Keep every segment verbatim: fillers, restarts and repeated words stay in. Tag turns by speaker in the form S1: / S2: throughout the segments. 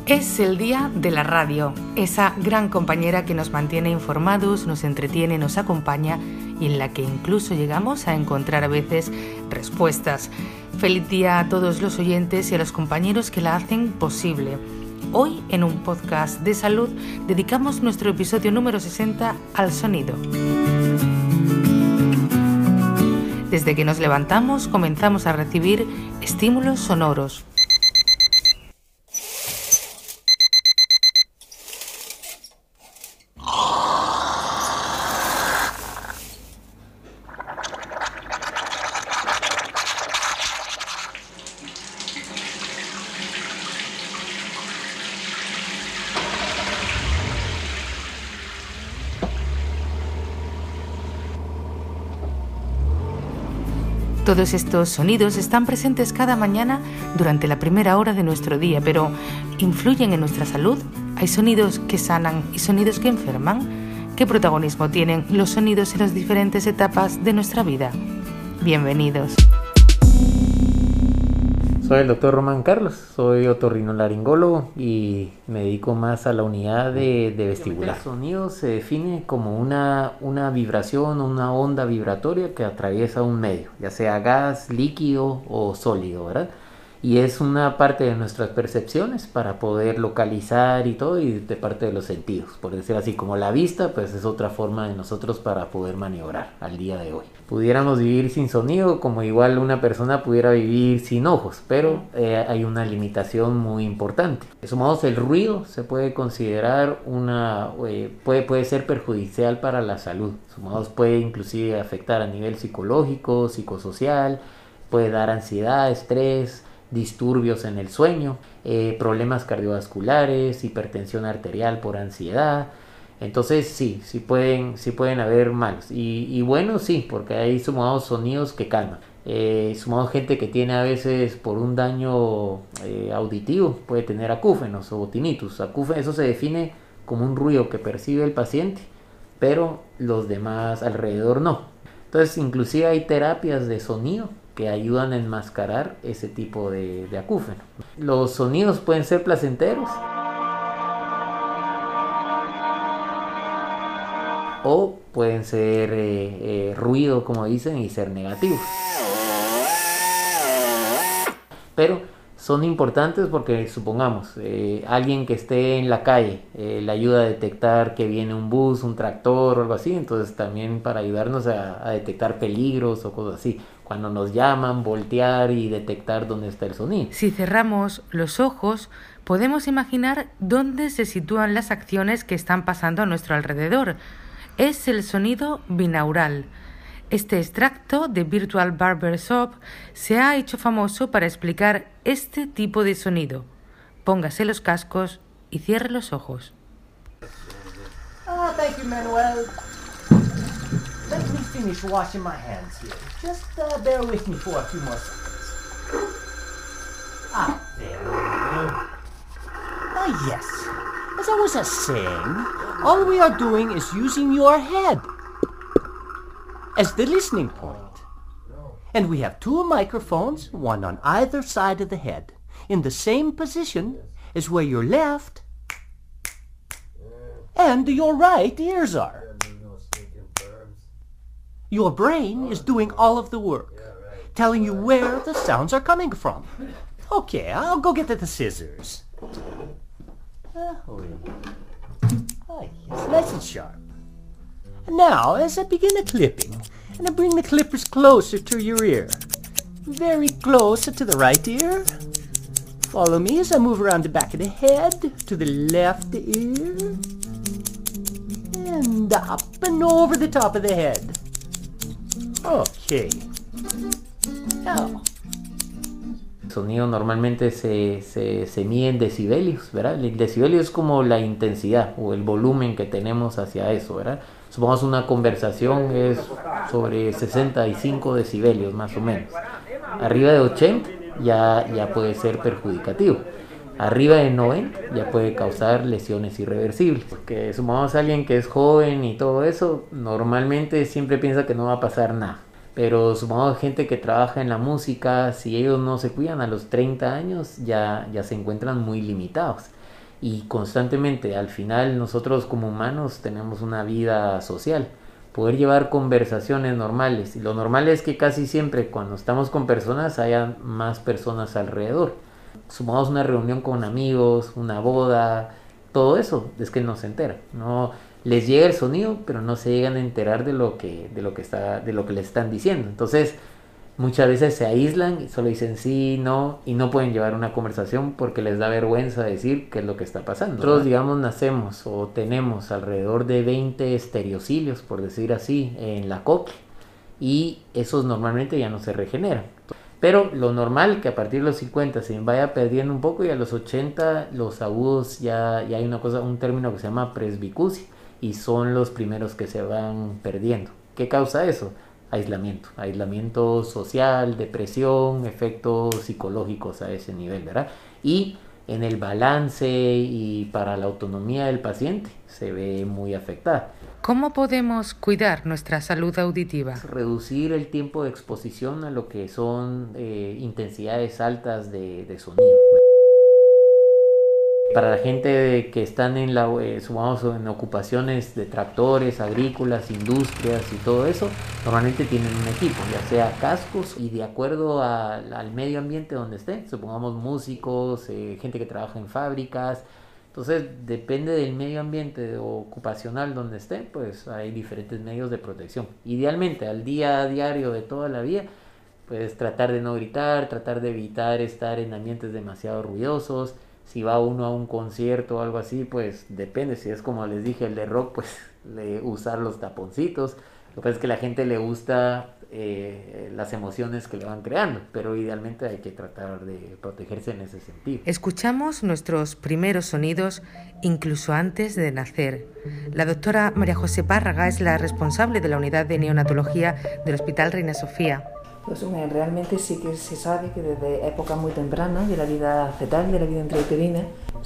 S1: Es el día de la radio, esa gran compañera que nos mantiene informados, nos entretiene, nos acompaña y en la que incluso llegamos a encontrar a veces respuestas. Feliz día a todos los oyentes y a los compañeros que la hacen posible. Hoy, en un podcast de salud, dedicamos nuestro episodio número sesenta al sonido. Desde que nos levantamos, comenzamos a recibir estímulos sonoros. Todos estos sonidos están presentes cada mañana durante la primera hora de nuestro día, pero ¿influyen en nuestra salud? ¿Hay sonidos que sanan y sonidos que enferman? ¿Qué protagonismo tienen los sonidos en las diferentes etapas de nuestra vida? Bienvenidos.
S2: Soy el doctor Román Carlos, soy otorrinolaringólogo y me dedico más a la unidad de, de vestibular. El sonido se define como una, una vibración, una onda vibratoria que atraviesa un medio, ya sea gas, líquido o sólido, ¿verdad? Y es una parte de nuestras percepciones para poder localizar y todo, y de parte de los sentidos, por decir así, como la vista, pues es otra forma de nosotros para poder maniobrar al día de hoy. Pudiéramos vivir sin sonido como igual una persona pudiera vivir sin ojos, pero eh, hay una limitación muy importante. Sumados el ruido se puede considerar una, eh, puede, puede ser perjudicial para la salud. Sumados puede inclusive afectar a nivel psicológico, psicosocial, puede dar ansiedad, estrés, disturbios en el sueño, eh, problemas cardiovasculares, hipertensión arterial por ansiedad. Entonces sí, sí pueden, sí pueden haber malos. Y, y bueno, sí, porque hay sumados sonidos que calman. Eh, sumados gente que tiene a veces por un daño eh, auditivo, puede tener acúfenos o tinnitus. Acúfenos, eso se define como un ruido que percibe el paciente, pero los demás alrededor no. Entonces inclusive hay terapias de sonido que ayudan a enmascarar ese tipo de, de acúfeno. Los sonidos pueden ser placenteros o pueden ser eh, eh, ruido, como dicen, y ser negativos. Pero son importantes porque, supongamos, eh, alguien que esté en la calle eh, le ayuda a detectar que viene un bus, un tractor o algo así, entonces también para ayudarnos a, a detectar peligros o cosas así. Cuando nos llaman, voltear y detectar dónde está el sonido.
S1: Si cerramos los ojos, podemos imaginar dónde se sitúan las acciones que están pasando a nuestro alrededor. Es el sonido binaural. Este extracto de Virtual Barbershop se ha hecho famoso para explicar este tipo de sonido. Póngase los cascos y cierre los ojos.
S3: Ah, thank you, Manuel. Let me finish washing my hands here. Just uh, bear with me for a few more seconds. Ah, there we go. Ah, yes. As I was uh, saying, all we are doing is using your head as the listening point. And we have two microphones, one on either side of the head, in the same position as where your left and your right ears are. Your brain is doing all of the work, telling you where the sounds are coming from. Okay, I'll go get the scissors. Ah, oh, yes, nice and sharp. Now, as I begin the clipping, and I bring the clippers closer to your ear, very close to the right ear. Follow me as I move around the back of the head to the left ear, and up and over the top of the head. Okay. Now.
S2: El sonido normalmente se, se, se mide en decibelios, ¿verdad? El decibelio es como la intensidad o el volumen que tenemos hacia eso, ¿verdad? Supongamos una conversación es sobre sesenta y cinco decibelios más o menos. Arriba de ochenta ya, ya puede ser perjudicativo. Arriba de noventa ya puede causar lesiones irreversibles. Porque sumamos a alguien que es joven y todo eso, normalmente siempre piensa que no va a pasar nada. Pero sumado a gente que trabaja en la música, si ellos no se cuidan a los treinta años, ya, ya se encuentran muy limitados. y constantemente al final nosotros como humanos tenemos una vida social, poder llevar conversaciones normales, y lo normal es que casi siempre cuando estamos con personas haya más personas alrededor. Sumamos una reunión con amigos, una boda, todo eso es que no se entera, no les llega el sonido pero no se llegan a enterar de lo que de lo que está de lo que les están diciendo. Entonces muchas veces se aíslan y solo dicen sí, no, y no pueden llevar una conversación porque les da vergüenza decir qué es lo que está pasando. Nosotros, digamos, nacemos o tenemos alrededor de veinte estereocilios, por decir así, en la cóclea, y esos normalmente ya no se regeneran. Pero lo normal que a partir de los cincuenta se vaya perdiendo un poco, y a los ochenta los agudos ya, ya hay una cosa, un término que se llama presbicusia, y son los primeros que se van perdiendo. ¿Qué causa eso? Aislamiento, aislamiento social, depresión, efectos psicológicos a ese nivel, ¿verdad? Y en el balance y para la autonomía del paciente se ve muy afectada.
S1: ¿Cómo podemos cuidar nuestra salud auditiva?
S2: Reducir el tiempo de exposición a lo que son eh, intensidades altas de, de sonido. Para la gente que están en, la, eh, sumamos en ocupaciones de tractores, agrícolas, industrias y todo eso, normalmente tienen un equipo, ya sea cascos, y de acuerdo a, al medio ambiente donde estén, supongamos músicos, eh, gente que trabaja en fábricas. Entonces depende del medio ambiente ocupacional donde esté, pues hay diferentes medios de protección. Idealmente al día a diario de toda la vida, pues tratar de no gritar, tratar de evitar estar en ambientes demasiado ruidosos. Si va uno a un concierto o algo así, pues depende. Si es como les dije, el de rock, pues le, usar los taponcitos. Lo que pasa es que a la gente le gusta eh, las emociones que le van creando, pero idealmente hay que tratar de protegerse en ese sentido.
S1: Escuchamos nuestros primeros sonidos incluso antes de nacer. La doctora María José Párraga es la responsable de la unidad de neonatología del Hospital Reina Sofía.
S4: Pues realmente sí que se sabe que desde épocas muy tempranas de la vida fetal, de la vida intrauterina,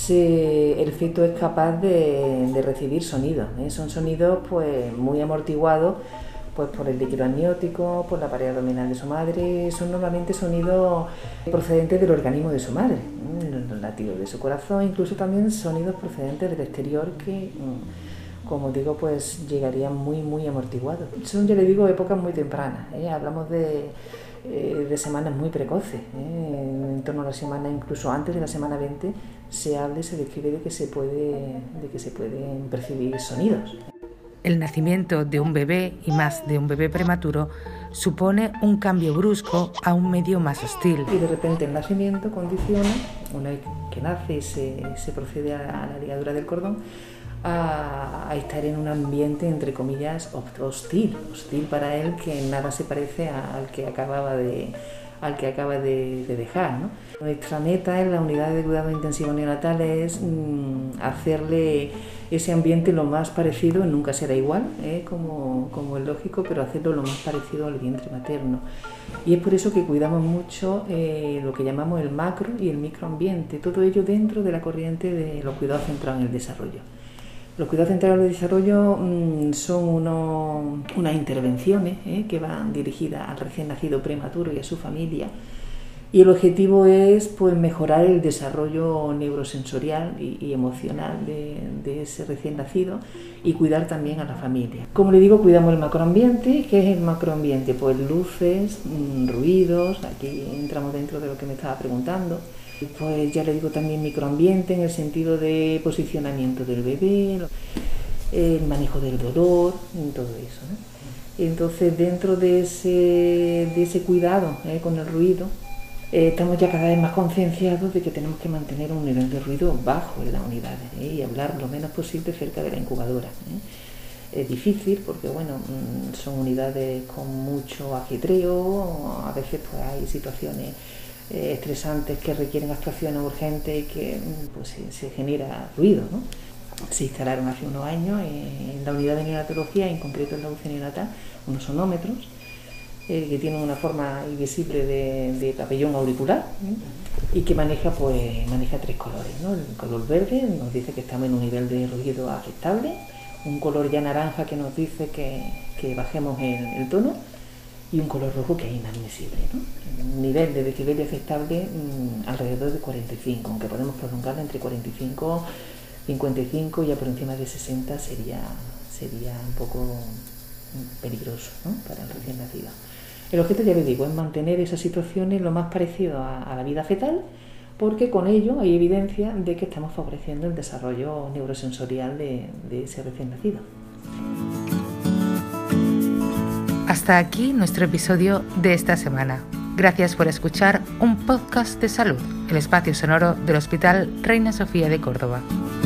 S4: se, el feto es capaz de, de recibir sonidos, ¿eh? Son sonidos pues muy amortiguados pues por el líquido amniótico, por la pared abdominal de su madre. Son normalmente sonidos procedentes del organismo de su madre, ¿eh? Los latidos de su corazón, incluso también sonidos procedentes del exterior que, como digo, pues llegarían muy muy amortiguados. Son, ya le digo, épocas muy tempranas, ¿eh? Hablamos de, eh, de semanas muy precoces, ¿eh? En torno a la semana, incluso antes de la semana veinte, se habla y se describe de que se puede, de que se pueden percibir sonidos.
S1: El nacimiento de un bebé, y más de un bebé prematuro, supone un cambio brusco a un medio más hostil.
S4: Y de repente el nacimiento condiciona, una vez que nace y se, se procede a la ligadura del cordón, A, a estar en un ambiente, entre comillas, hostil, hostil para él, que nada se parece al que acababa de, al que acaba de, de dejar, ¿no? Nuestra meta en la unidad de cuidado intensivo neonatal es mmm, hacerle ese ambiente lo más parecido, nunca será igual, ¿eh? como, como es lógico, pero hacerlo lo más parecido al vientre materno. Y es por eso que cuidamos mucho eh, lo que llamamos el macro y el microambiente, todo ello dentro de la corriente de los cuidados centrados en el desarrollo. Los cuidados centrados del desarrollo mmm, son uno, unas intervenciones eh, que van dirigidas al recién nacido prematuro y a su familia, y el objetivo es pues, mejorar el desarrollo neurosensorial y, y emocional de, de ese recién nacido, y cuidar también a la familia. Como le digo, cuidamos el macroambiente. ¿Qué es el macroambiente? Pues luces, mmm, ruidos, aquí entramos dentro de lo que me estaba preguntando. Pues ya le digo también microambiente en el sentido de posicionamiento del bebé, el manejo del dolor, todo eso, ¿no? Entonces dentro de ese, de ese cuidado eh, con el ruido, eh, estamos ya cada vez más concienciados de que tenemos que mantener un nivel de ruido bajo en las unidades eh, y hablar lo menos posible cerca de la incubadora. ¿eh? Es difícil porque bueno, son unidades con mucho ajetreo, a veces pues hay situaciones Eh, estresantes que requieren actuaciones urgentes y que pues, se, se genera ruido, ¿no? Se instalaron hace unos años en la unidad de neonatología, en concreto en la U C I neonatal, unos sonómetros eh, que tienen una forma invisible de, de pabellón auricular ¿eh? y que maneja, pues, maneja tres colores, ¿no? El color verde nos dice que estamos en un nivel de ruido aceptable, un color ya naranja que nos dice que, que bajemos el, el tono, y un color rojo que es inadmisible, ¿no? Un nivel de decibelio aceptable mmm, alrededor de cuarenta y cinco, aunque podemos prolongarlo entre cuarenta y cinco, cincuenta y cinco, y ya por encima de sesenta sería, sería un poco peligroso, ¿no?, para el recién nacido. El objeto, ya les digo, es mantener esas situaciones lo más parecido a, a la vida fetal, porque con ello hay evidencia de que estamos favoreciendo el desarrollo neurosensorial de, de ese recién nacido.
S1: Hasta aquí nuestro episodio de esta semana. Gracias por escuchar un podcast de salud, el espacio sonoro del Hospital Reina Sofía de Córdoba.